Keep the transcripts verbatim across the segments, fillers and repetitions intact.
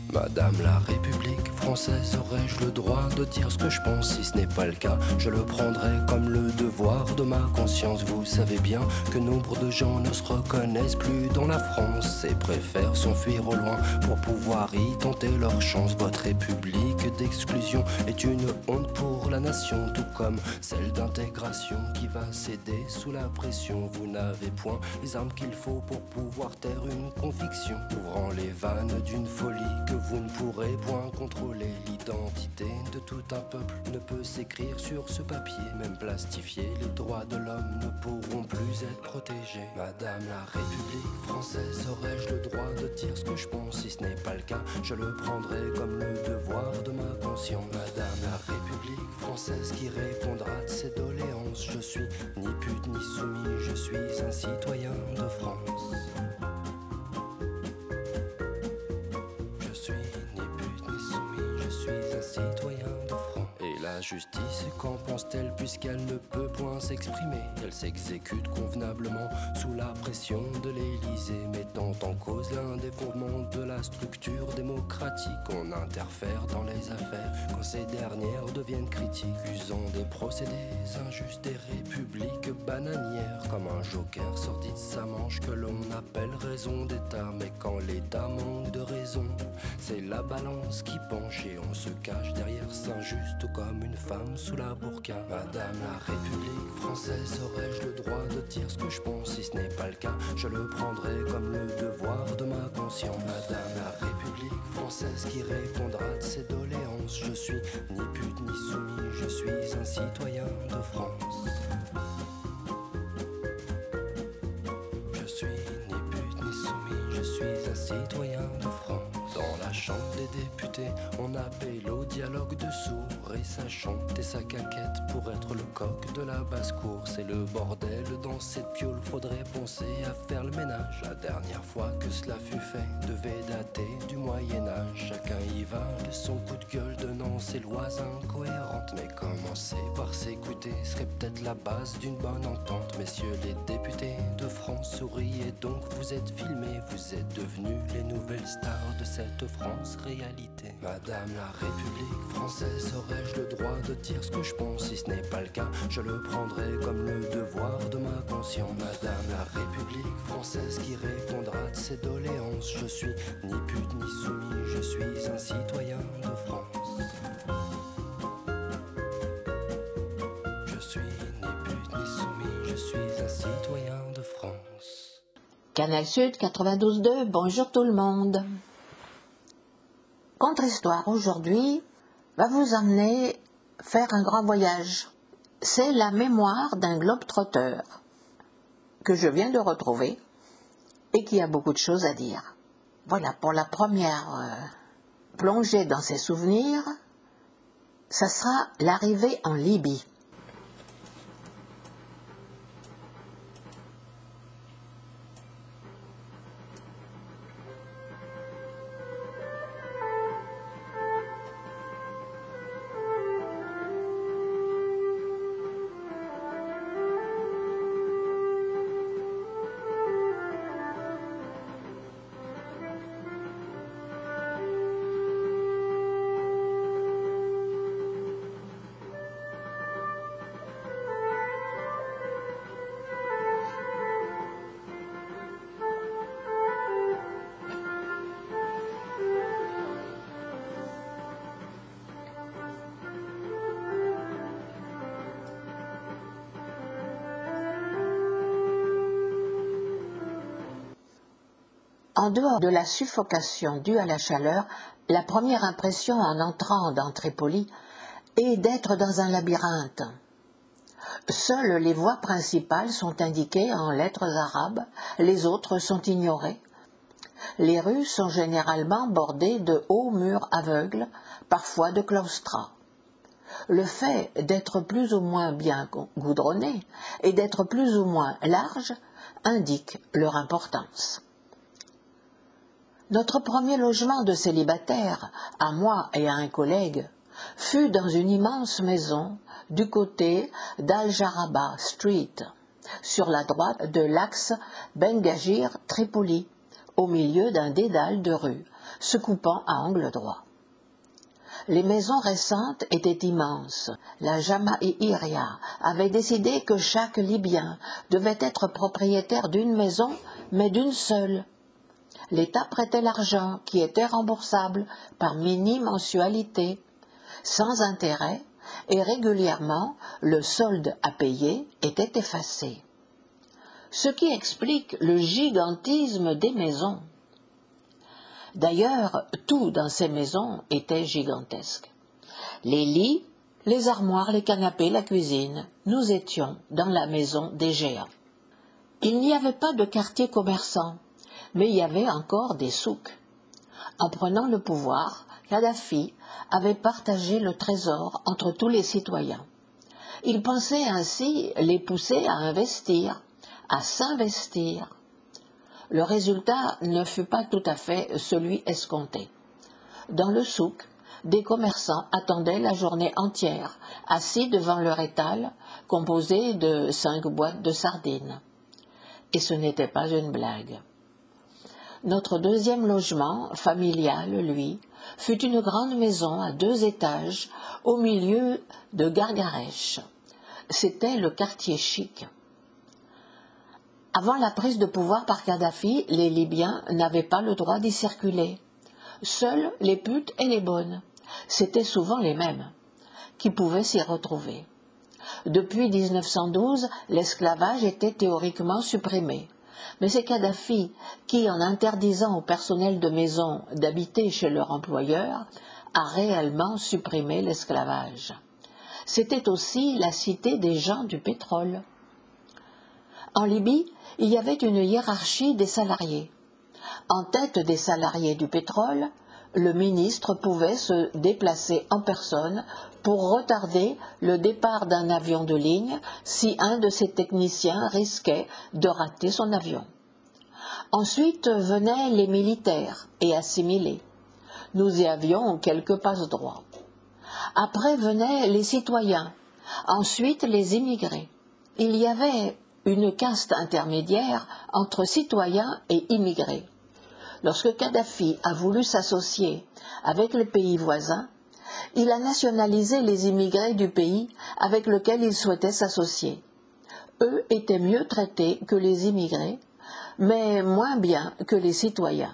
Madame la République française, aurais-je le droit de dire ce que je pense? Si ce n'est pas le cas, je le prendrai comme le devoir de ma conscience. Vous savez bien que nombre de gens ne se reconnaissent plus dans la France et préfèrent s'enfuir au loin pour pouvoir y tenter leur chance. Votre République d'exclusion est une honte pour la nation, tout comme celle d'intégration qui va céder sous la pression. Vous n'avez point les armes qu'il faut pour pouvoir taire une conviction, ouvrant les vannes d'une folie que vous ne pourrez point contrôler. L'identité de tout un peuple ne peut s'écrire sur ce papier. Même plastifié, les droits de l'homme ne pourront plus être protégés. Madame la République française, aurais-je le droit de dire ce que je pense? Si ce n'est pas le cas, je le prendrai comme le devoir de ma conscience. Madame la République française qui répondra de ses doléances. Je suis ni pute ni soumis, je suis un citoyen de France. Je suis ni pute ni soumis, je suis un citoyen de France. Et la justice, qu'en pense-t-elle puisqu'elle ne peut point s'exprimer? Elle s'exécute convenablement sous la pression de l'Élysée, mettant en cause l'un des fondements de la structure démocratique. On interfère dans les affaires quand ces dernières deviennent critiques, usant des procédés injustes, des républiques bananières, comme un joker sorti de sa manche que l'on appelle raison d'État. Mais quand l'État manque de raison, c'est la balance qui penche et on se cache derrière Saint-Just, tout comme une femme sous la burqa. Madame la République française, aurais-je le droit de dire ce que je pense? Si ce n'est pas le cas, je le prendrai comme le devoir de ma conscience. Madame la République française qui répondra de ses doléances. Je suis ni pute ni soumis, je suis un citoyen de France. Je suis ni pute ni soumis, je suis un citoyen de France. Dans la chambre des députés, on appelle au dialogue de sourds et ça chante et ça caquette pour être le coq de la basse-cour. C'est le bordel dans cette piole, faudrait penser à faire le ménage. La dernière fois que cela fut fait devait dater du Moyen-Âge. Chacun y va de son coup de gueule, donnant ses lois incohérentes. Mais commencer par s'écouter serait peut-être la base d'une bonne entente. Messieurs les députés de France, souriez donc, vous êtes filmés, vous êtes devenus les nouvelles stars de cette France réalité. Madame la République française, aurais-je le droit de dire ce que je pense? Si ce n'est pas le cas, je le prendrai comme le devoir de ma conscience. Madame la République française qui répondra de ses doléances. Je suis ni pute ni soumis, je suis un citoyen de France. Je suis ni pute ni soumis, je suis un citoyen de France. Canal Sud quatre-vingt-douze deux, bonjour tout le monde. Contre-histoire aujourd'hui va vous emmener faire un grand voyage. C'est la mémoire d'un globe-trotteur que je viens de retrouver et qui a beaucoup de choses à dire. Voilà, pour la première euh, plongée dans ses souvenirs, ça sera l'arrivée en Libye. En dehors de la suffocation due à la chaleur, la première impression en entrant dans Tripoli est d'être dans un labyrinthe. Seules les voies principales sont indiquées en lettres arabes, les autres sont ignorées. Les rues sont généralement bordées de hauts murs aveugles, parfois de claustras. Le fait d'être plus ou moins bien goudronnées et d'être plus ou moins larges indique leur importance. Notre premier logement de célibataire, à moi et à un collègue, fut dans une immense maison du côté d'Al-Jaraba Street, sur la droite de l'axe Bengagir-Tripoli, au milieu d'un dédale de rues, se coupant à angle droit. Les maisons récentes étaient immenses. La Jamaïria avait décidé que chaque Libyen devait être propriétaire d'une maison, mais d'une seule. L'État prêtait l'argent qui était remboursable par mini-mensualité, sans intérêt, et régulièrement le solde à payer était effacé. Ce qui explique le gigantisme des maisons. D'ailleurs, tout dans ces maisons était gigantesque. Les lits, les armoires, les canapés, la cuisine, nous étions dans la maison des géants. Il n'y avait pas de quartier commerçant, mais il y avait encore des souks. En prenant le pouvoir, Kadhafi avait partagé le trésor entre tous les citoyens. Il pensait ainsi les pousser à investir, à s'investir. Le résultat ne fut pas tout à fait celui escompté. Dans le souk, des commerçants attendaient la journée entière, assis devant leur étal, composé de cinq boîtes de sardines. Et ce n'était pas une blague. Notre deuxième logement, familial, lui, fut une grande maison à deux étages, au milieu de Gargarèche. C'était le quartier chic. Avant la prise de pouvoir par Kadhafi, les Libyens n'avaient pas le droit d'y circuler. Seuls les putes et les bonnes, c'étaient souvent les mêmes, qui pouvaient s'y retrouver. Depuis mille neuf cent douze, l'esclavage était théoriquement supprimé. Mais c'est Kadhafi qui, en interdisant au personnel de maison d'habiter chez leur employeur, a réellement supprimé l'esclavage. C'était aussi la cité des gens du pétrole. En Libye, il y avait une hiérarchie des salariés. En tête des salariés du pétrole, le ministre pouvait se déplacer en personne pour retarder le départ d'un avion de ligne si un de ses techniciens risquait de rater son avion. Ensuite venaient les militaires et assimilés. Nous y avions quelques passe-droits. Après venaient les citoyens, ensuite les immigrés. Il y avait une caste intermédiaire entre citoyens et immigrés. Lorsque Kadhafi a voulu s'associer avec les pays voisins, il a nationalisé les immigrés du pays avec lequel il souhaitait s'associer. Eux étaient mieux traités que les immigrés, mais moins bien que les citoyens.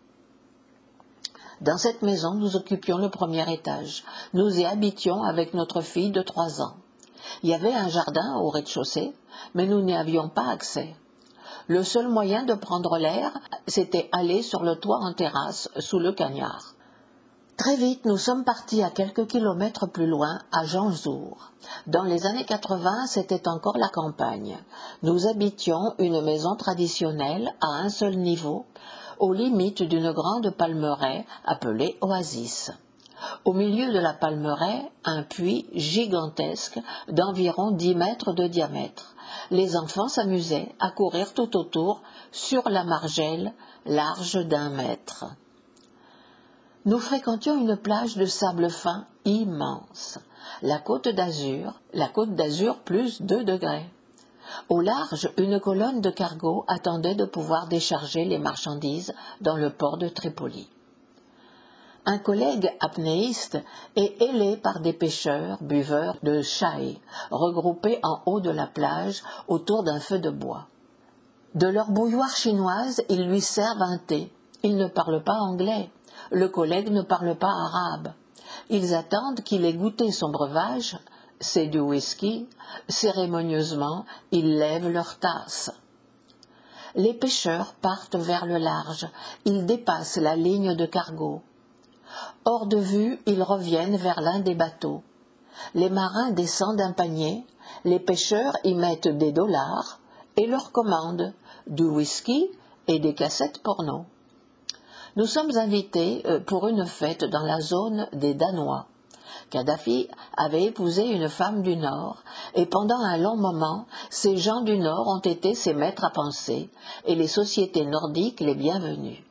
Dans cette maison, nous occupions le premier étage. Nous y habitions avec notre fille de trois ans. Il y avait un jardin au rez-de-chaussée, mais nous n'y avions pas accès. Le seul moyen de prendre l'air, c'était aller sur le toit en terrasse, sous le cagnard. Très vite, nous sommes partis à quelques kilomètres plus loin, à Janzour. Dans les années quatre-vingts, c'était encore la campagne. Nous habitions une maison traditionnelle, à un seul niveau, aux limites d'une grande palmeraie appelée Oasis. Au milieu de la palmeraie, un puits gigantesque d'environ dix mètres de diamètre. Les enfants s'amusaient à courir tout autour sur la margelle large d'un mètre. Nous fréquentions une plage de sable fin immense, la côte d'Azur, la côte d'Azur plus deux degrés. Au large, une colonne de cargos attendait de pouvoir décharger les marchandises dans le port de Tripoli. Un collègue apnéiste est ailé par des pêcheurs, buveurs de chai, regroupés en haut de la plage autour d'un feu de bois. De leur bouilloire chinoise, ils lui servent un thé. Ils ne parlent pas anglais. Le collègue ne parle pas arabe. Ils attendent qu'il ait goûté son breuvage, c'est du whisky. Cérémonieusement, ils lèvent leur tasse. Les pêcheurs partent vers le large. Ils dépassent la ligne de cargo. Hors de vue, ils reviennent vers l'un des bateaux. Les marins descendent un panier, les pêcheurs y mettent des dollars et leur commandent du whisky et des cassettes porno. Nous sommes invités pour une fête dans la zone des Danois. Kadhafi avait épousé une femme du Nord et pendant un long moment, ces gens du Nord ont été ses maîtres à penser et les sociétés nordiques les bienvenues.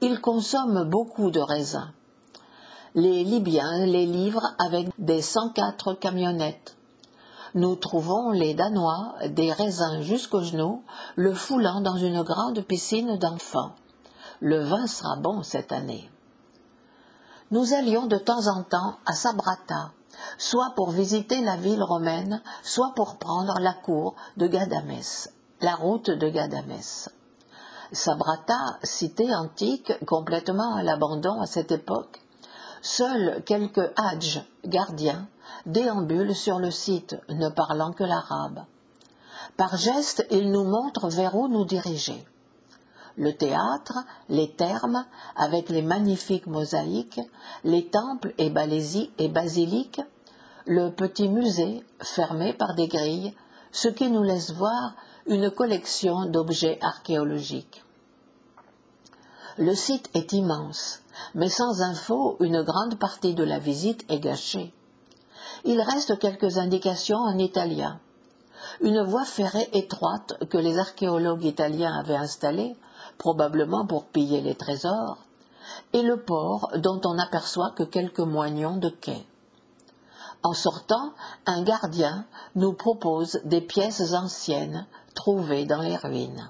Ils consomment beaucoup de raisins. Les Libyens les livrent avec des cent quatre camionnettes. Nous trouvons les Danois des raisins jusqu'aux genoux, le foulant dans une grande piscine d'enfants. Le vin sera bon cette année. Nous allions de temps en temps à Sabratha, soit pour visiter la ville romaine, soit pour prendre la cour de Ghadamès, la route de Ghadamès. Sabratha, cité antique, complètement à l'abandon à cette époque, seuls quelques hadjs, gardiens, déambulent sur le site, ne parlant que l'arabe. Par gestes, ils nous montrent vers où nous diriger. Le théâtre, les thermes, avec les magnifiques mosaïques, les temples et, et basiliques, le petit musée, fermé par des grilles, ce qui nous laisse voir une collection d'objets archéologiques. Le site est immense, mais sans info, une grande partie de la visite est gâchée. Il reste quelques indications en italien. Une voie ferrée étroite que les archéologues italiens avaient installée, probablement pour piller les trésors, et le port dont on n'aperçoit que quelques moignons de quai. En sortant, un gardien nous propose des pièces anciennes trouvées dans les ruines.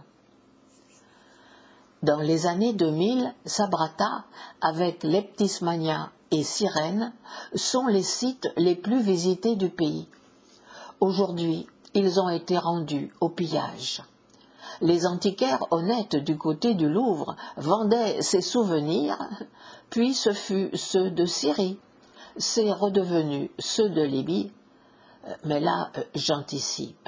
Dans les années deux mille, Sabratha, avec Leptismania et Cyrène, sont les sites les plus visités du pays. Aujourd'hui, ils ont été rendus au pillage. Les antiquaires honnêtes du côté du Louvre vendaient ces souvenirs, puis ce fut ceux de Syrie, c'est redevenu ceux de Libye, mais là j'anticipe.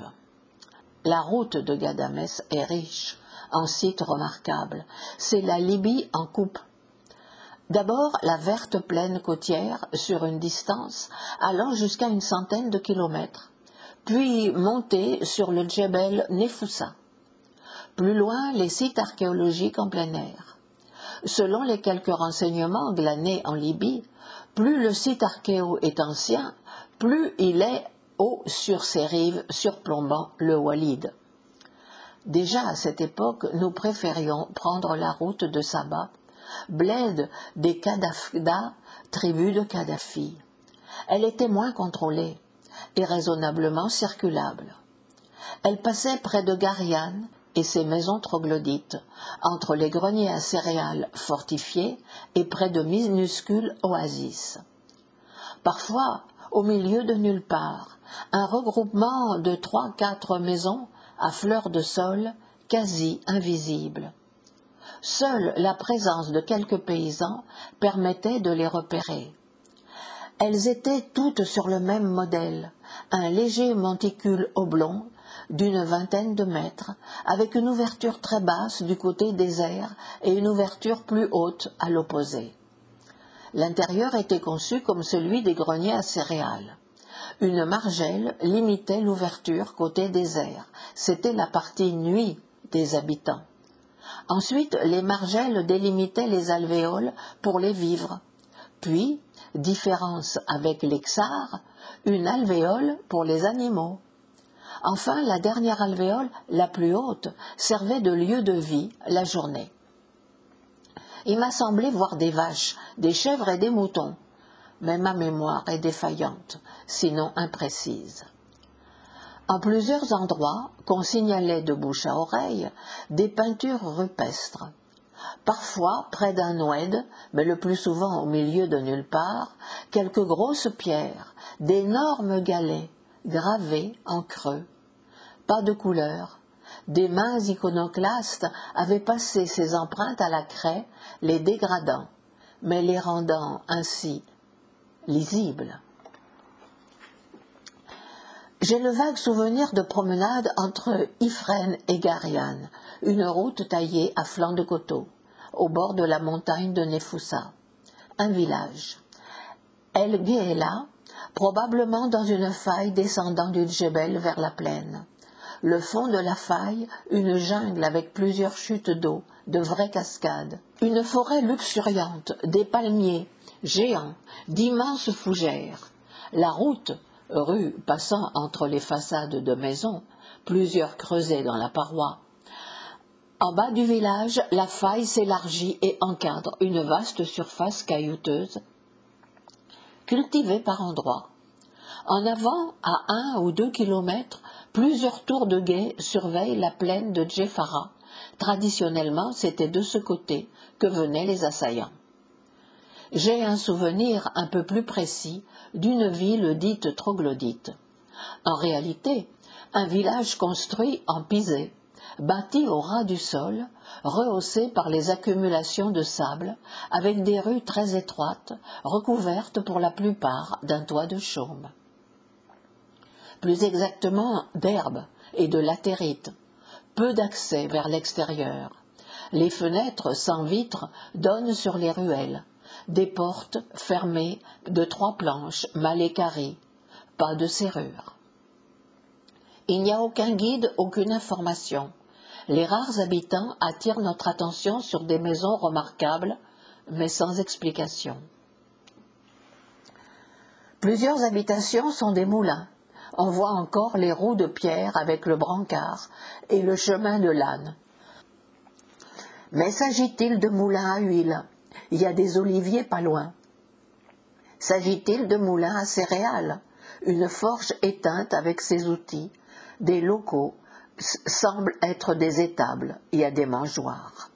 La route de Ghadamès est riche en sites remarquables, c'est la Libye en coupe. D'abord la verte plaine côtière sur une distance allant jusqu'à une centaine de kilomètres, puis monter sur le Djebel Nefoussa. Plus loin, les sites archéologiques en plein air. Selon les quelques renseignements glanés en Libye, plus le site archéo est ancien, plus il est haut sur ses rives surplombant le Walid. Déjà à cette époque, nous préférions prendre la route de Saba, bled des Kadafda, tribu de Kadhafi. Elle était moins contrôlée et raisonnablement circulable. Elle passait près de Gariane et ses maisons troglodytes, entre les greniers à céréales fortifiés et près de minuscules oasis. Parfois, au milieu de nulle part, un regroupement de trois, quatre maisons à fleur de sol, quasi invisibles. Seule la présence de quelques paysans permettait de les repérer. Elles étaient toutes sur le même modèle, un léger monticule oblong d'une vingtaine de mètres, avec une ouverture très basse du côté désert et une ouverture plus haute à l'opposé. L'intérieur était conçu comme celui des greniers à céréales. Une margelle limitait l'ouverture côté désert, c'était la partie nuit des habitants. Ensuite, les margelles délimitaient les alvéoles pour les vivres. Puis, différence avec les Ksars, une alvéole pour les animaux. Enfin, la dernière alvéole, la plus haute, servait de lieu de vie la journée. Il m'a semblé voir des vaches, des chèvres et des moutons, mais ma mémoire est défaillante, sinon imprécise. En plusieurs endroits, qu'on signalait de bouche à oreille, des peintures rupestres. Parfois, près d'un oued, mais le plus souvent au milieu de nulle part, quelques grosses pierres, d'énormes galets, gravés en creux. Pas de couleur. Des mains iconoclastes avaient passé ces empreintes à la craie, les dégradant, mais les rendant ainsi lisibles. J'ai le vague souvenir de promenade entre Ifrène et Gariane, une route taillée à flanc de coteau, au bord de la montagne de Nefoussa. Un village. El Ghela, probablement dans une faille descendant du Djebel vers la plaine. Le fond de la faille, une jungle avec plusieurs chutes d'eau, de vraies cascades. Une forêt luxuriante, des palmiers géants, d'immenses fougères. La route, rue passant entre les façades de maisons, plusieurs creusées dans la paroi, En bas du village, la faille s'élargit et encadre une vaste surface caillouteuse, cultivée par endroits. En avant, à un ou deux kilomètres, plusieurs tours de guet surveillent la plaine de Djeffara. Traditionnellement, c'était de ce côté que venaient les assaillants. J'ai un souvenir un peu plus précis d'une ville dite troglodyte. En réalité, un village construit en pisé, bâti au ras du sol, rehaussé par les accumulations de sable, avec des rues très étroites, recouvertes pour la plupart d'un toit de chaume. Plus exactement d'herbe et de latérite, peu d'accès vers l'extérieur. Les fenêtres sans vitres donnent sur les ruelles, des portes fermées de trois planches mal équarries, pas de serrure. Il n'y a aucun guide, aucune information. Les rares habitants attirent notre attention sur des maisons remarquables, mais sans explication. Plusieurs habitations sont des moulins. On voit encore les roues de pierre avec le brancard et le chemin de l'âne. Mais s'agit-il de moulins à huile? Il y a des oliviers pas loin. S'agit-il de moulins à céréales? Une forge éteinte avec ses outils. Des locaux semblent être des étables. Il y a des mangeoires.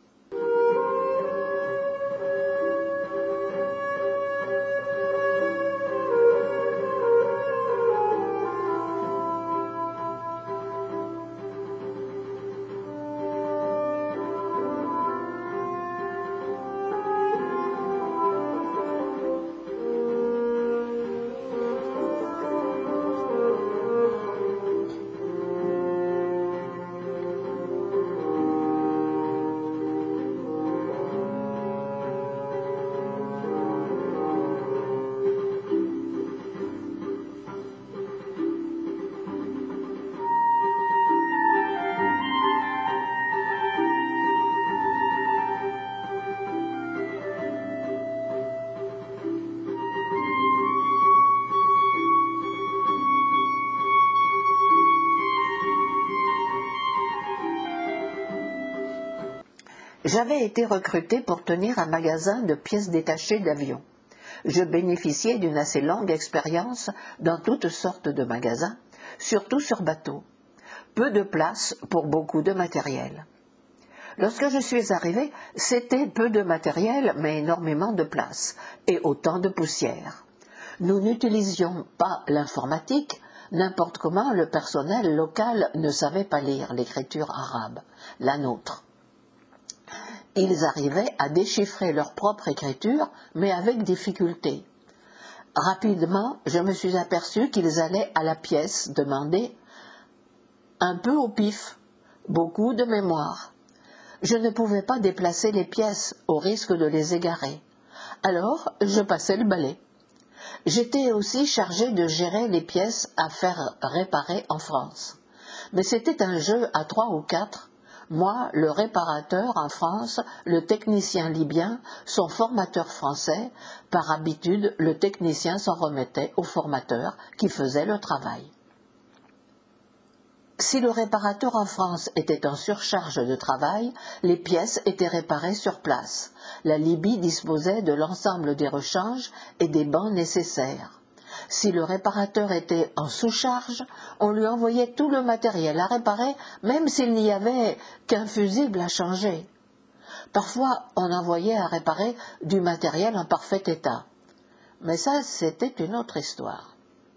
J'avais été recrutée pour tenir un magasin de pièces détachées d'avions. Je bénéficiais d'une assez longue expérience dans toutes sortes de magasins, surtout sur bateau. Peu de place pour beaucoup de matériel. Lorsque je suis arrivée, c'était peu de matériel, mais énormément de place, et autant de poussière. Nous n'utilisions pas l'informatique. N'importe comment, le personnel local ne savait pas lire l'écriture arabe, la nôtre. Ils arrivaient à déchiffrer leur propre écriture, mais avec difficulté. Rapidement, je me suis aperçue qu'ils allaient à la pièce demander un peu au pif, beaucoup de mémoire. Je ne pouvais pas déplacer les pièces au risque de les égarer. Alors, je passais le balai. J'étais aussi chargée de gérer les pièces à faire réparer en France. Mais c'était un jeu à trois ou quatre. Moi, le réparateur en France, le technicien libyen, son formateur français. Par habitude, le technicien s'en remettait au formateur qui faisait le travail. Si le réparateur en France était en surcharge de travail, les pièces étaient réparées sur place. La Libye disposait de l'ensemble des rechanges et des bancs nécessaires. Si le réparateur était en sous-charge, on lui envoyait tout le matériel à réparer, même s'il n'y avait qu'un fusible à changer. Parfois, on envoyait à réparer du matériel en parfait état. Mais ça, c'était une autre histoire.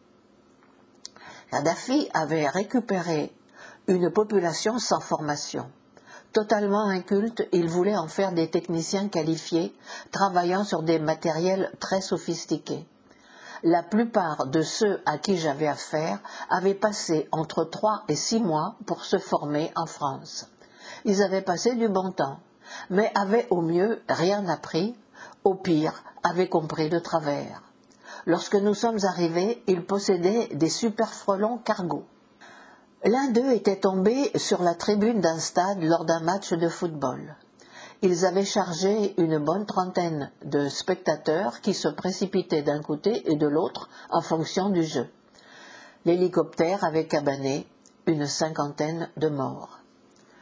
Kadhafi avait récupéré une population sans formation. Totalement inculte, il voulait en faire des techniciens qualifiés, travaillant sur des matériels très sophistiqués. La plupart de ceux à qui j'avais affaire avaient passé entre trois et six mois pour se former en France. Ils avaient passé du bon temps, mais avaient au mieux rien appris, au pire avaient compris de travers. Lorsque nous sommes arrivés, ils possédaient des super frelons cargo. L'un d'eux était tombé sur la tribune d'un stade lors d'un match de football. Ils avaient chargé une bonne trentaine de spectateurs qui se précipitaient d'un côté et de l'autre en fonction du jeu. L'hélicoptère avait cabané une cinquantaine de morts.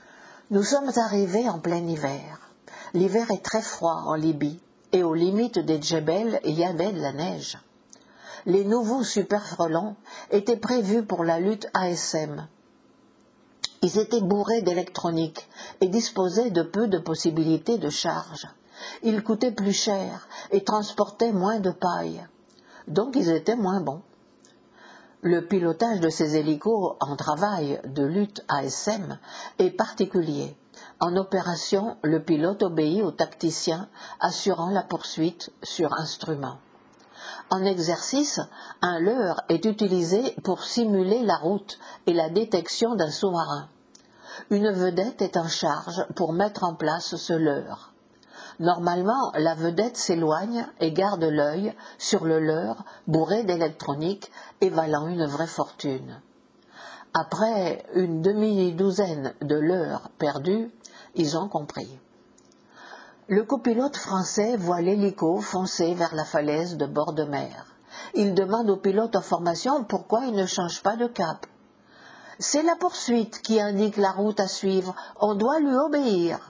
Nous sommes arrivés en plein hiver. L'hiver est très froid en Libye, et aux limites des Djebel, il y avait de la neige. Les nouveaux super frelons étaient prévus pour la lutte A S M. Ils étaient bourrés d'électronique et disposaient de peu de possibilités de charge. Ils coûtaient plus cher et transportaient moins de paille. Donc ils étaient moins bons. Le pilotage de ces hélicos en travail de lutte A S M est particulier. En opération, le pilote obéit au tacticien assurant la poursuite sur instrument. En exercice, un leurre est utilisé pour simuler la route et la détection d'un sous-marin. Une vedette est en charge pour mettre en place ce leurre. Normalement, la vedette s'éloigne et garde l'œil sur le leurre bourré d'électronique et valant une vraie fortune. Après une demi-douzaine de leurres perdus, ils ont compris. Le copilote français voit l'hélico foncer vers la falaise de bord de mer. Il demande au pilote en formation pourquoi il ne change pas de cap. C'est la poursuite qui indique la route à suivre, on doit lui obéir.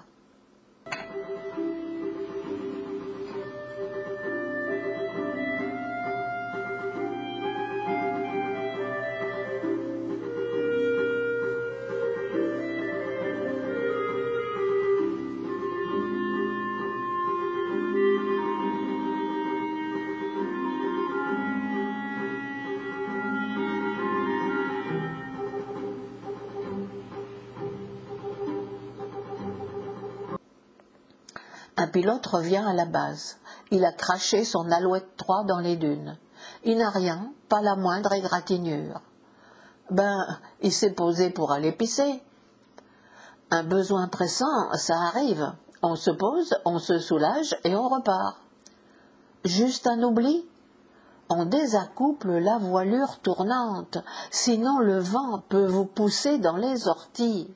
Un pilote revient à la base. Il a craché son Alouette trois dans les dunes. Il n'a rien, pas la moindre égratignure. Ben, il s'est posé pour aller pisser. Un besoin pressant, ça arrive. On se pose, on se soulage et on repart. Juste un oubli? On désaccouple la voilure tournante, sinon le vent peut vous pousser dans les orties.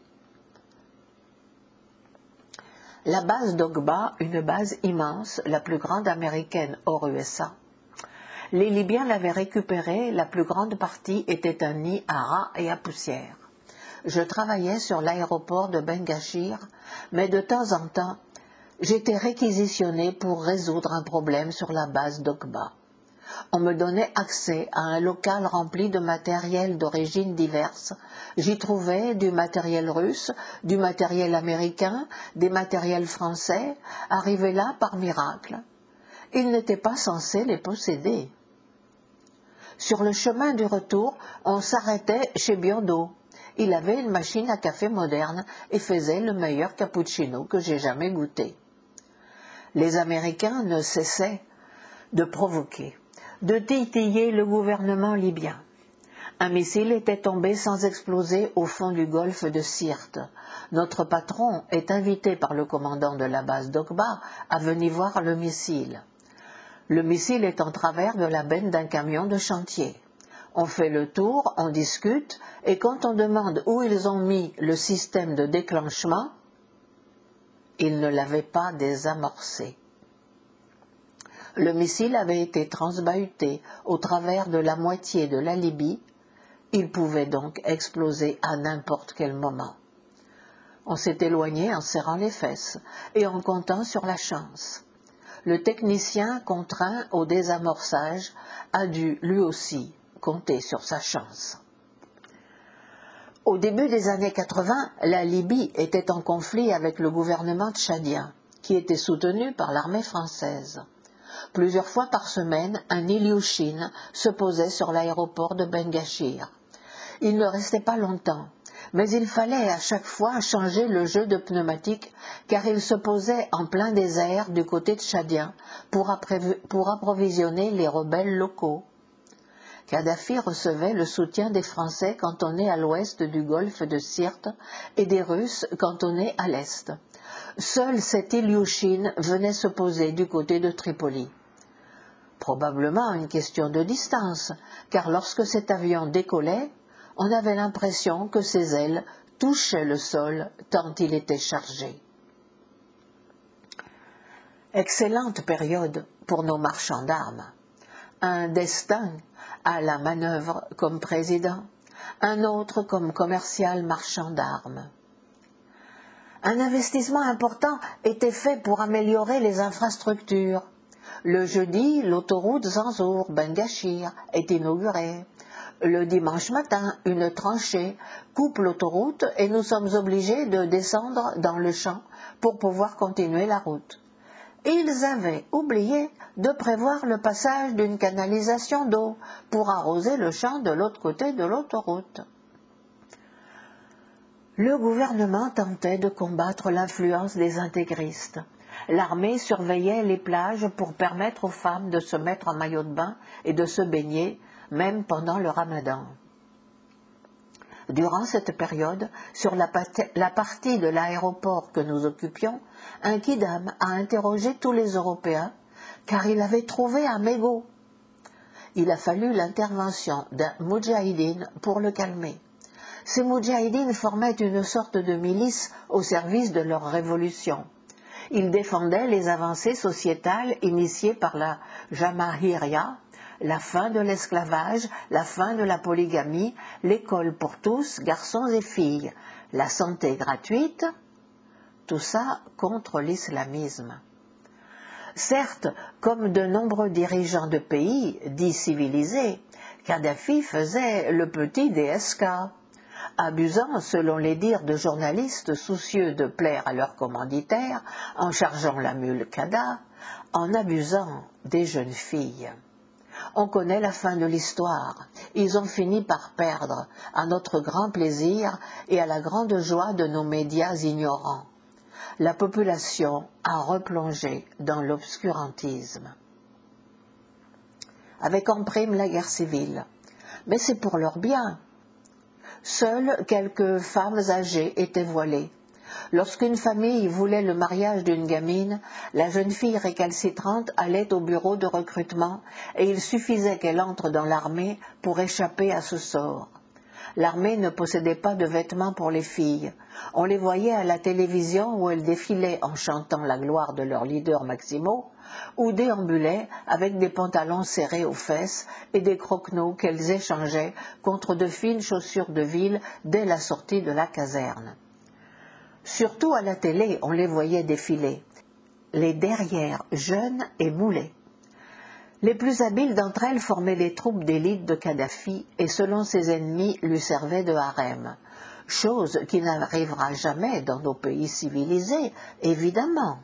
La base d'Ogba, une base immense, la plus grande américaine hors U S A. Les Libyens l'avaient récupérée, la plus grande partie était un nid à rats et à poussière. Je travaillais sur l'aéroport de Bengashir, mais de temps en temps, j'étais réquisitionné pour résoudre un problème sur la base d'Ogba. On me donnait accès à un local rempli de matériel d'origines diverses. J'y trouvais du matériel russe, du matériel américain, des matériels français, arrivés là par miracle. Ils n'étaient pas censés les posséder. Sur le chemin du retour, on s'arrêtait chez Biondo. Il avait une machine à café moderne et faisait le meilleur cappuccino que j'ai jamais goûté. Les Américains ne cessaient de provoquer, de titiller le gouvernement libyen. Un missile était tombé sans exploser au fond du golfe de Sirte. Notre patron est invité par le commandant de la base d'Ogba à venir voir le missile. Le missile est en travers de la benne d'un camion de chantier. On fait le tour, on discute, et quand on demande où ils ont mis le système de déclenchement, ils ne l'avaient pas désamorcé. Le missile avait été transbahuté au travers de la moitié de la Libye. Il pouvait donc exploser à n'importe quel moment. On s'est éloigné en serrant les fesses et en comptant sur la chance. Le technicien contraint au désamorçage a dû lui aussi compter sur sa chance. Au début des années quatre-vingts, la Libye était en conflit avec le gouvernement tchadien, qui était soutenu par l'armée française. Plusieurs fois par semaine, un Ilyushin se posait sur l'aéroport de Bengashir. Il ne restait pas longtemps, mais il fallait à chaque fois changer le jeu de pneumatique car il se posait en plein désert du côté tchadien pour, pour approvisionner les rebelles locaux. Kadhafi recevait le soutien des Français cantonnés à l'ouest du golfe de Sirte et des Russes cantonnés à l'est. Seul cet Ilyushin venait se poser du côté de Tripoli. Probablement une question de distance, car lorsque cet avion décollait, on avait l'impression que ses ailes touchaient le sol tant il était chargé. Excellente période pour nos marchands d'armes. Un destin à la manœuvre comme président, un autre comme commercial marchand d'armes. Un investissement important était fait pour améliorer les infrastructures. Le jeudi, l'autoroute Zanzour-Bengachir est inaugurée. Le dimanche matin, une tranchée coupe l'autoroute et nous sommes obligés de descendre dans le champ pour pouvoir continuer la route. Ils avaient oublié de prévoir le passage d'une canalisation d'eau pour arroser le champ de l'autre côté de l'autoroute. Le gouvernement tentait de combattre l'influence des intégristes. L'armée surveillait les plages pour permettre aux femmes de se mettre en maillot de bain et de se baigner, même pendant le ramadan. Durant cette période, sur la, la partie de l'aéroport que nous occupions, un kidam a interrogé tous les Européens, car il avait trouvé un mégot. Il a fallu l'intervention d'un moudjahidine pour le calmer. Ces moudjahidines formaient une sorte de milice au service de leur révolution. Ils défendaient les avancées sociétales initiées par la Jamahiria, la fin de l'esclavage, la fin de la polygamie, l'école pour tous, garçons et filles, la santé gratuite, tout ça contre l'islamisme. Certes, comme de nombreux dirigeants de pays dits civilisés, Kadhafi faisait le petit D S K, abusant, selon les dires de journalistes soucieux de plaire à leurs commanditaires, en chargeant la mule Kada, en abusant des jeunes filles. On connaît la fin de l'histoire. Ils ont fini par perdre, à notre grand plaisir et à la grande joie de nos médias ignorants. La population a replongé dans l'obscurantisme. Avec en prime la guerre civile. Mais c'est pour leur bien. Seules quelques femmes âgées étaient voilées. Lorsqu'une famille voulait le mariage d'une gamine, la jeune fille récalcitrante allait au bureau de recrutement et il suffisait qu'elle entre dans l'armée pour échapper à ce sort. L'armée ne possédait pas de vêtements pour les filles. On les voyait à la télévision où elles défilaient en chantant la gloire de leurs leaders maximaux ou déambulaient avec des pantalons serrés aux fesses et des croquenots qu'elles échangeaient contre de fines chaussures de ville dès la sortie de la caserne. Surtout à la télé, on les voyait défiler, les derrières jeunes et moulés. Les plus habiles d'entre elles formaient les troupes d'élite de Kadhafi et selon ses ennemis lui servaient de harem, chose qui n'arrivera jamais dans nos pays civilisés, évidemment.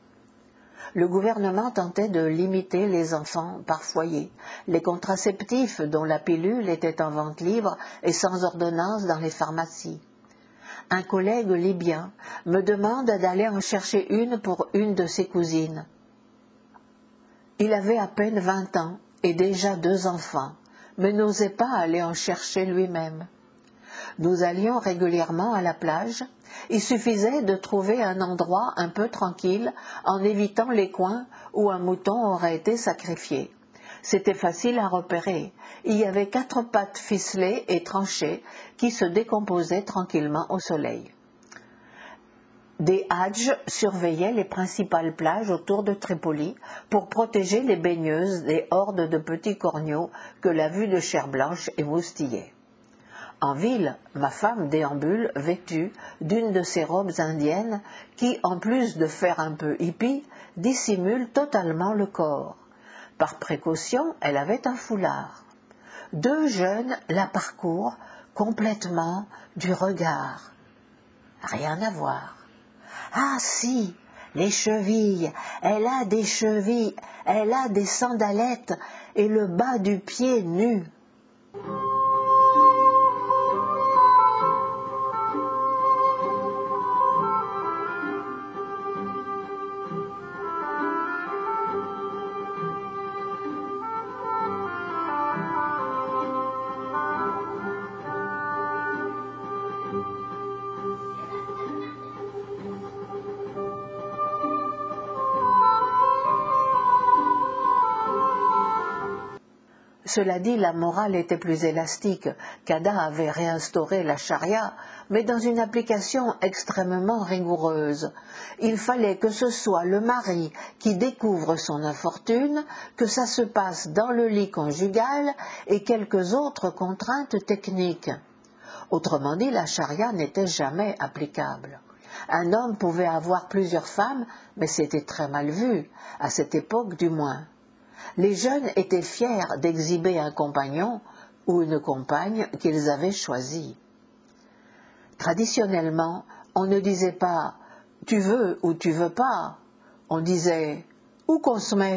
Le gouvernement tentait de limiter les enfants par foyer, les contraceptifs dont la pilule était en vente libre et sans ordonnance dans les pharmacies. Un collègue libyen me demande d'aller en chercher une pour une de ses cousines. Il avait à peine vingt ans et déjà deux enfants, mais n'osait pas aller en chercher lui-même. Nous allions régulièrement à la plage. Il suffisait de trouver un endroit un peu tranquille en évitant les coins où un mouton aurait été sacrifié. C'était facile à repérer. Il y avait quatre pattes ficelées et tranchées qui se décomposaient tranquillement au soleil. Des hadjs surveillaient les principales plages autour de Tripoli pour protéger les baigneuses des hordes de petits corneaux que la vue de chair blanche émoustillait. En ville, ma femme déambule vêtue d'une de ces robes indiennes qui, en plus de faire un peu hippie, dissimulent totalement le corps. Par précaution, elle avait un foulard. Deux jeunes la parcourent complètement du regard. Rien à voir. Ah si, les chevilles, elle a des chevilles, elle a des sandalettes et le bas du pied nu. Cela dit, la morale était plus élastique. Kada avait réinstauré la charia, mais dans une application extrêmement rigoureuse. Il fallait que ce soit le mari qui découvre son infortune, que ça se passe dans le lit conjugal et quelques autres contraintes techniques. Autrement dit, la charia n'était jamais applicable. Un homme pouvait avoir plusieurs femmes, mais c'était très mal vu, à cette époque du moins. Les jeunes étaient fiers d'exhiber un compagnon ou une compagne qu'ils avaient choisi. Traditionnellement, on ne disait pas « tu veux ou tu veux pas », on disait « où qu'on se met ».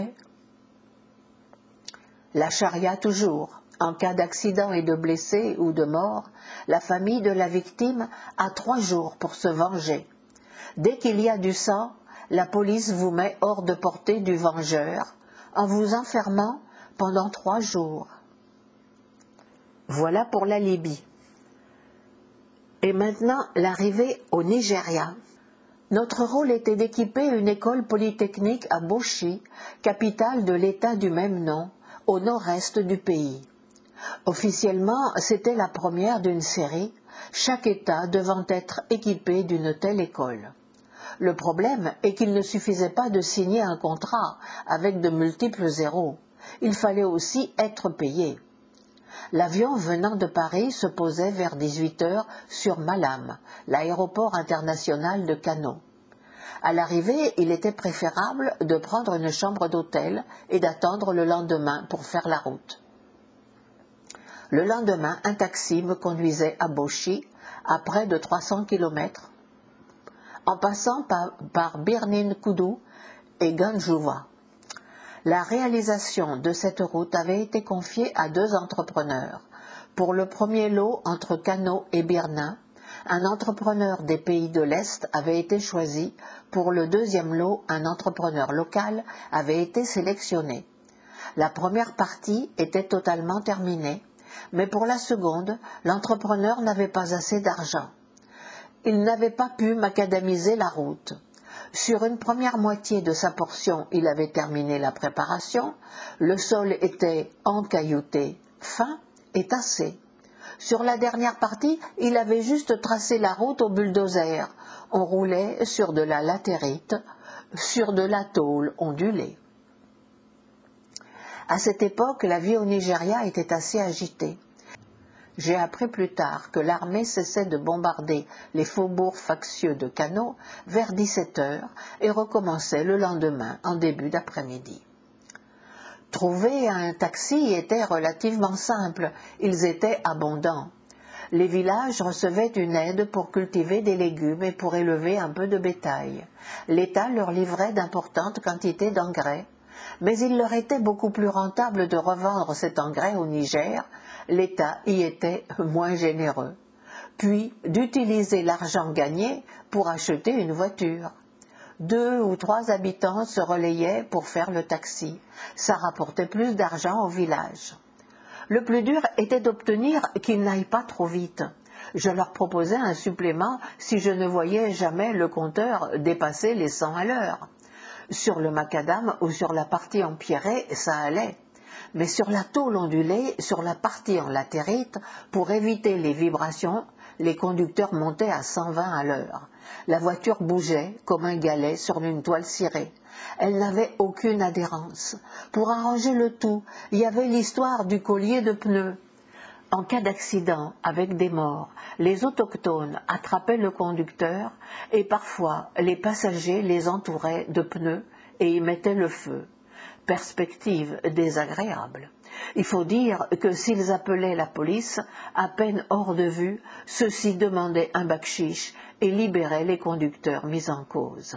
La charia toujours. En cas d'accident et de blessé ou de mort, la famille de la victime a trois jours pour se venger. Dès qu'il y a du sang, la police vous met hors de portée du vengeur en vous enfermant pendant trois jours. Voilà pour la Libye. Et maintenant, l'arrivée au Nigeria. Notre rôle était d'équiper une école polytechnique à Bauchi, capitale de l'État du même nom, au nord-est du pays. Officiellement, c'était la première d'une série, chaque État devant être équipé d'une telle école. Le problème est qu'il ne suffisait pas de signer un contrat avec de multiples zéros. Il fallait aussi être payé. L'avion venant de Paris se posait vers dix-huit heures sur Malam, l'aéroport international de Kano. À l'arrivée, il était préférable de prendre une chambre d'hôtel et d'attendre le lendemain pour faire la route. Le lendemain, un taxi me conduisait à Bauchi, à près de trois cents kilomètres, en passant par, par Birnin Kudu et Ganjuva. La réalisation de cette route avait été confiée à deux entrepreneurs. Pour le premier lot entre Kano et Birnin, un entrepreneur des pays de l'Est avait été choisi. Pour le deuxième lot, un entrepreneur local avait été sélectionné. La première partie était totalement terminée, mais pour la seconde, l'entrepreneur n'avait pas assez d'argent. Il n'avait pas pu macadamiser la route. Sur une première moitié de sa portion, il avait terminé la préparation. Le sol était encaillouté, fin et tassé. Sur la dernière partie, il avait juste tracé la route au bulldozer. On roulait sur de la latérite, sur de la tôle ondulée. À cette époque, la vie au Nigeria était assez agitée. J'ai appris plus tard que l'armée cessait de bombarder les faubourgs factieux de Kano vers dix-sept heures et recommençait le lendemain en début d'après-midi. Trouver un taxi était relativement simple, ils étaient abondants. Les villages recevaient une aide pour cultiver des légumes et pour élever un peu de bétail. L'État leur livrait d'importantes quantités d'engrais, mais il leur était beaucoup plus rentable de revendre cet engrais au Niger. L'État y était moins généreux, puis d'utiliser l'argent gagné pour acheter une voiture. Deux ou trois habitants se relayaient pour faire le taxi. Ça rapportait plus d'argent au village. Le plus dur était d'obtenir qu'ils n'aillent pas trop vite. Je leur proposais un supplément si je ne voyais jamais le compteur dépasser les cent à l'heure. Sur le macadam ou sur la partie empierrée, ça allait. Mais sur la tôle ondulée, sur la partie en latérite, pour éviter les vibrations, les conducteurs montaient à cent vingt à l'heure. La voiture bougeait comme un galet sur une toile cirée. Elle n'avait aucune adhérence. Pour arranger le tout, il y avait l'histoire du collier de pneus. En cas d'accident avec des morts, les autochtones attrapaient le conducteur et parfois les passagers les entouraient de pneus et y mettaient le feu. Perspective désagréable. Il faut dire que s'ils appelaient la police, à peine hors de vue, ceux-ci demandaient un bakchiche et libéraient les conducteurs mis en cause.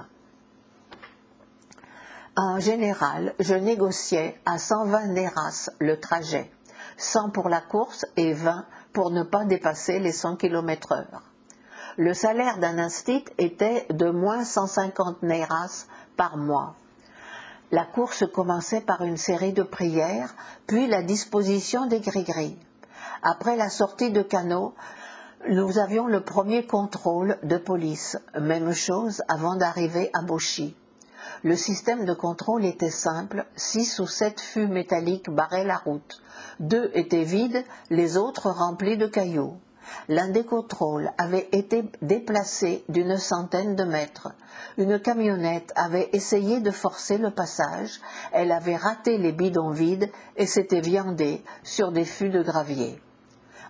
En général, je négociais à cent vingt néras le trajet, cent pour la course et vingt pour ne pas dépasser les cent kilomètres heure. Le salaire d'un instit était de moins cent cinquante néras par mois. La course commençait par une série de prières, puis la disposition des gris-gris. Après la sortie de Kano, nous avions le premier contrôle de police, même chose avant d'arriver à Bauchi. Le système de contrôle était simple, six ou sept fûts métalliques barraient la route. Deux étaient vides, les autres remplis de cailloux. L'un des contrôles avait été déplacé d'une centaine de mètres. Une camionnette avait essayé de forcer le passage, elle avait raté les bidons vides et s'était viandée sur des fûts de gravier.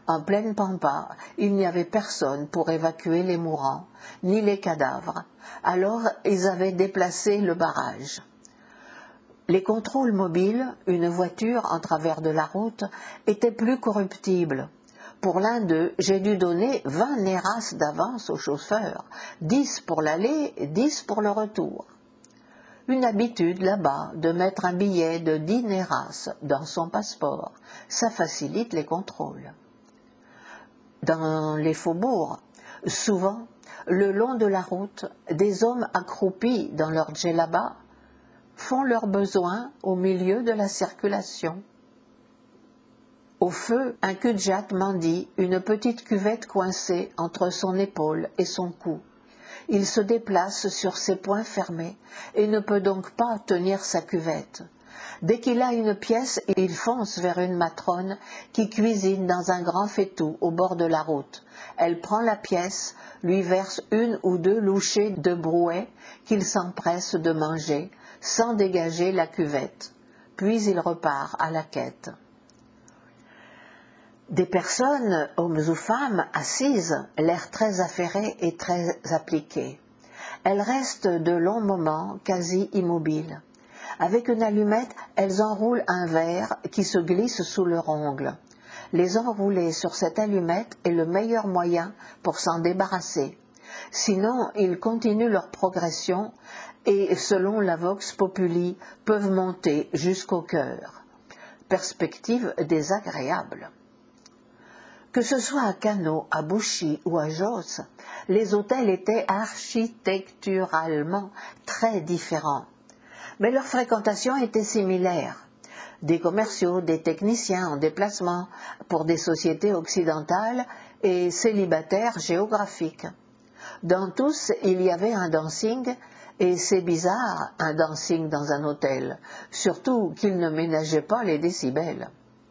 En pleine pampa, il n'y avait personne pour évacuer les mourants, ni les cadavres. Alors, ils avaient déplacé le barrage. Les contrôles mobiles, une voiture en travers de la route, étaient plus corruptibles. Pour l'un d'eux, j'ai dû donner vingt néras d'avance au chauffeur, dix pour l'aller et dix pour le retour. Une habitude là-bas de mettre un billet de dix néras dans son passeport, ça facilite les contrôles. Dans les faubourgs, souvent, le long de la route, des hommes accroupis dans leur djellaba font leurs besoins au milieu de la circulation. Au feu, un cul-de-jatte mendie une petite cuvette coincée entre son épaule et son cou. Il se déplace sur ses poings fermés et ne peut donc pas tenir sa cuvette. Dès qu'il a une pièce, il fonce vers une matrone qui cuisine dans un grand faitout au bord de la route. Elle prend la pièce, lui verse une ou deux louchées de brouet qu'il s'empresse de manger, sans dégager la cuvette. Puis il repart à la quête. Des personnes, hommes ou femmes, assises, l'air très affairé et très appliqué. Elles restent de longs moments quasi immobiles. Avec une allumette, elles enroulent un verre qui se glisse sous leur ongle. Les enrouler sur cette allumette est le meilleur moyen pour s'en débarrasser. Sinon, ils continuent leur progression et, selon la vox populi, peuvent monter jusqu'au cœur. Perspective désagréable. Que ce soit à Kano, à Bouchy ou à Josse, les hôtels étaient architecturalement très différents. Mais leur fréquentation était similaire. Des commerciaux, des techniciens en déplacement pour des sociétés occidentales et célibataires géographiques. Dans tous, il y avait un dancing, et c'est bizarre, un dancing dans un hôtel, surtout qu'il ne ménageait pas les décibels.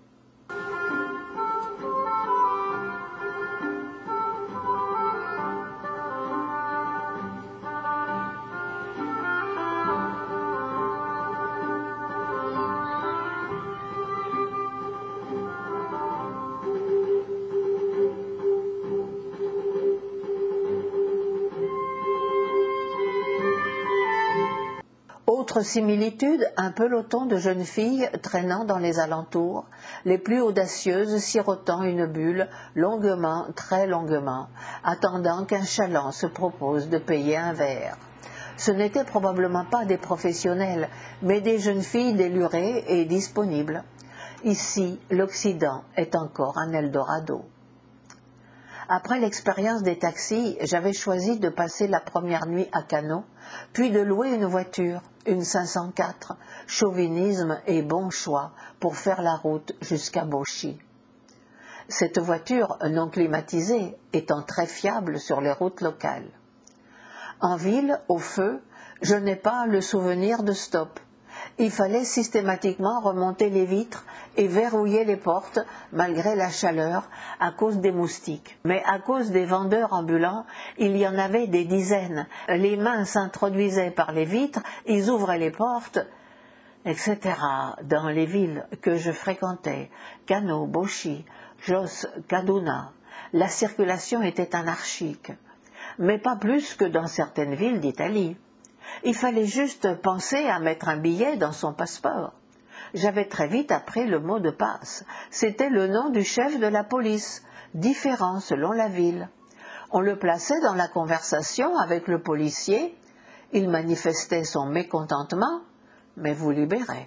Autre similitude, un peloton de jeunes filles traînant dans les alentours, les plus audacieuses sirotant une bulle longuement, très longuement, attendant qu'un chaland se propose de payer un verre. Ce n'étaient probablement pas des professionnels, mais des jeunes filles délurées et disponibles. Ici, l'Occident est encore un Eldorado. Après l'expérience des taxis, j'avais choisi de passer la première nuit à Kano, puis de louer une voiture, une cinq cent quatre, chauvinisme et bon choix pour faire la route jusqu'à Bauchi. Cette voiture non climatisée étant très fiable sur les routes locales. En ville, au feu, je n'ai pas le souvenir de stop. Il fallait systématiquement remonter les vitres et verrouiller les portes malgré la chaleur à cause des moustiques. Mais à cause des vendeurs ambulants, il y en avait des dizaines. Les mains s'introduisaient par les vitres, ils ouvraient les portes, et cetera. Dans les villes que je fréquentais, Kano, Bauchi, Josse, Kaduna, la circulation était anarchique, mais pas plus que dans certaines villes d'Italie. Il fallait juste penser à mettre un billet dans son passeport. J'avais très vite appris le mot de passe. C'était le nom du chef de la police, différent selon la ville. On le plaçait dans la conversation avec le policier. Il manifestait son mécontentement, mais vous libérait.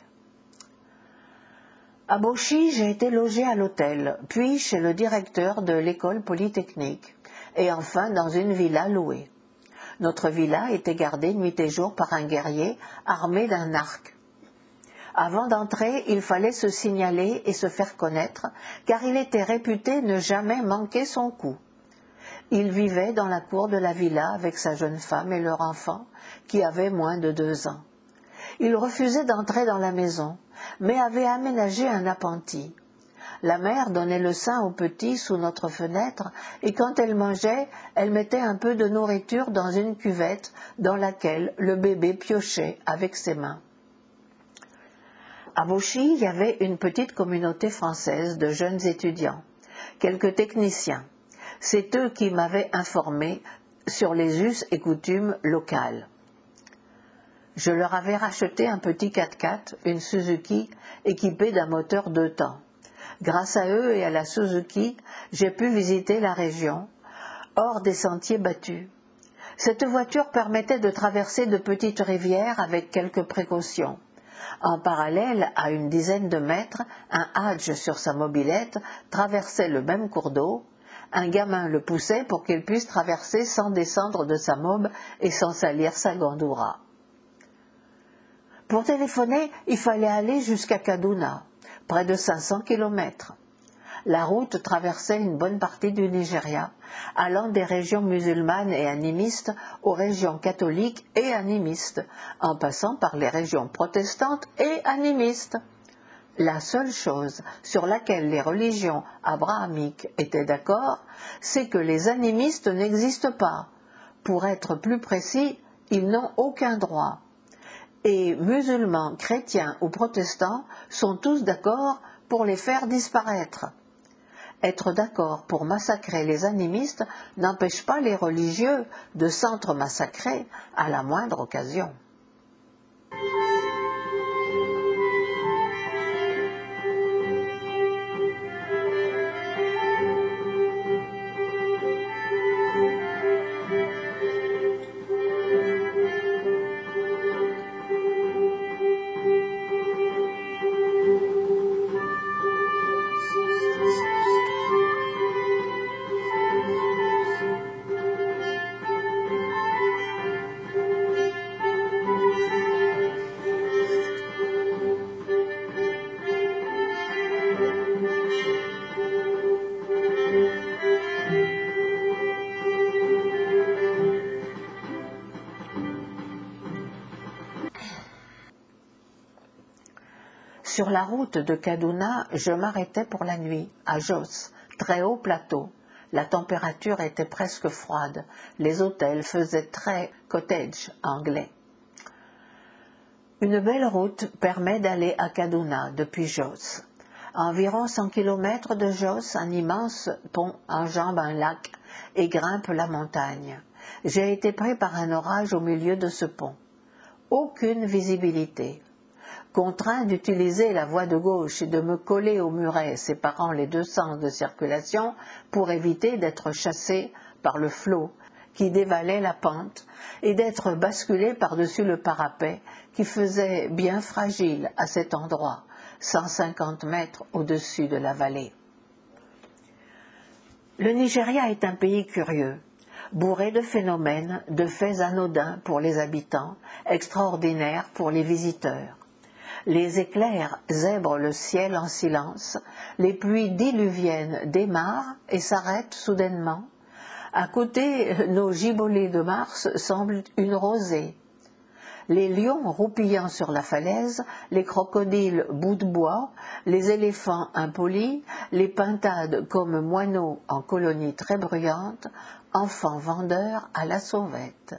À Bauchi, j'ai été logée à l'hôtel, puis chez le directeur de l'école polytechnique, et enfin dans une villa louée. Notre villa était gardée nuit et jour par un guerrier armé d'un arc. Avant d'entrer, il fallait se signaler et se faire connaître, car il était réputé ne jamais manquer son coup. Il vivait dans la cour de la villa avec sa jeune femme et leur enfant, qui avait moins de deux ans. Il refusait d'entrer dans la maison, mais avait aménagé un appentis. La mère donnait le sein au petit sous notre fenêtre, et quand elle mangeait, elle mettait un peu de nourriture dans une cuvette dans laquelle le bébé piochait avec ses mains. À Bauchi, il y avait une petite communauté française de jeunes étudiants. quelques techniciens. C'est eux qui m'avaient informé sur les us et coutumes locales. Je leur avais racheté un petit quatre-quatre, une Suzuki, équipée d'un moteur deux temps. Grâce à eux et à la Suzuki, j'ai pu visiter la région, hors des sentiers battus. Cette voiture permettait de traverser de petites rivières avec quelques précautions. En parallèle, à une dizaine de mètres, un Hadj sur sa mobilette traversait le même cours d'eau. Un gamin le poussait pour qu'il puisse traverser sans descendre de sa mob et sans salir sa gandoura. Pour téléphoner, il fallait aller jusqu'à Kaduna, près de cinq cents kilomètres. La route traversait une bonne partie du Nigeria, allant des régions musulmanes et animistes aux régions catholiques et animistes, en passant par les régions protestantes et animistes. La seule chose sur laquelle les religions abrahamiques étaient d'accord, c'est que les animistes n'existent pas. Pour être plus précis, ils n'ont aucun droit. Et musulmans, chrétiens ou protestants sont tous d'accord pour les faire disparaître. Être d'accord pour massacrer les animistes n'empêche pas les religieux de s'entre-massacrer à la moindre occasion. Sur la route de Kaduna, je m'arrêtais pour la nuit, à Jos, très haut plateau. La température était presque froide. Les hôtels faisaient très cottage anglais. Une belle route permet d'aller à Kaduna depuis Jos. À environ cent kilomètres de Jos, un immense pont enjambe un lac et grimpe la montagne. J'ai été pris par un orage au milieu de ce pont. Aucune visibilité. Contraint d'utiliser la voie de gauche et de me coller au muret séparant les deux sens de circulation pour éviter d'être chassé par le flot qui dévalait la pente et d'être basculé par-dessus le parapet qui faisait bien fragile à cet endroit, cent cinquante mètres au-dessus de la vallée. Le Nigeria est un pays curieux, bourré de phénomènes, de faits anodins pour les habitants, extraordinaires pour les visiteurs. Les éclairs zèbrent le ciel en silence, les pluies diluviennes démarrent et s'arrêtent soudainement. À côté, nos giboulées de Mars semblent une rosée. Les lions roupillant sur la falaise, les crocodiles bout de bois, les éléphants impolis, les pintades comme moineaux en colonies très bruyantes, enfants vendeurs à la sauvette.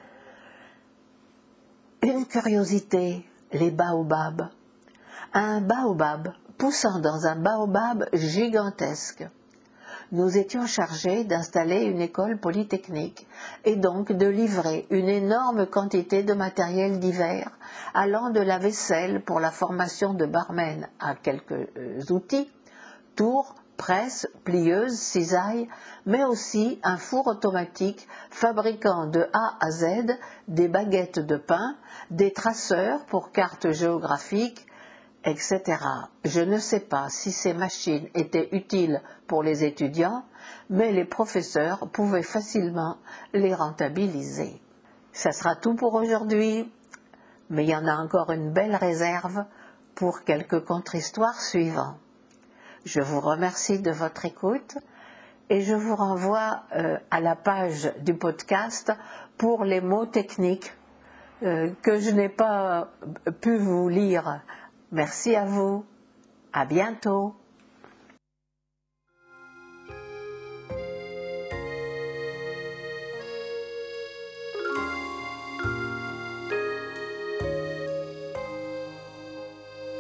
Une curiosité, les baobabs. Un baobab poussant dans un baobab gigantesque. Nous étions chargés d'installer une école polytechnique et donc de livrer une énorme quantité de matériel divers, allant de la vaisselle pour la formation de barmen à quelques outils, tours, presse, plieuse, cisaille, mais aussi un four automatique fabriquant de A à Z des baguettes de pain, des traceurs pour cartes géographiques, et cetera. Je ne sais pas si ces machines étaient utiles pour les étudiants, mais les professeurs pouvaient facilement les rentabiliser. Ça sera tout pour aujourd'hui, mais il y en a encore une belle réserve pour quelques contre-histoires suivants. Je vous remercie de votre écoute et je vous renvoie euh, à la page du podcast pour les mots techniques euh, que je n'ai pas pu vous lire. Merci à vous, à bientôt.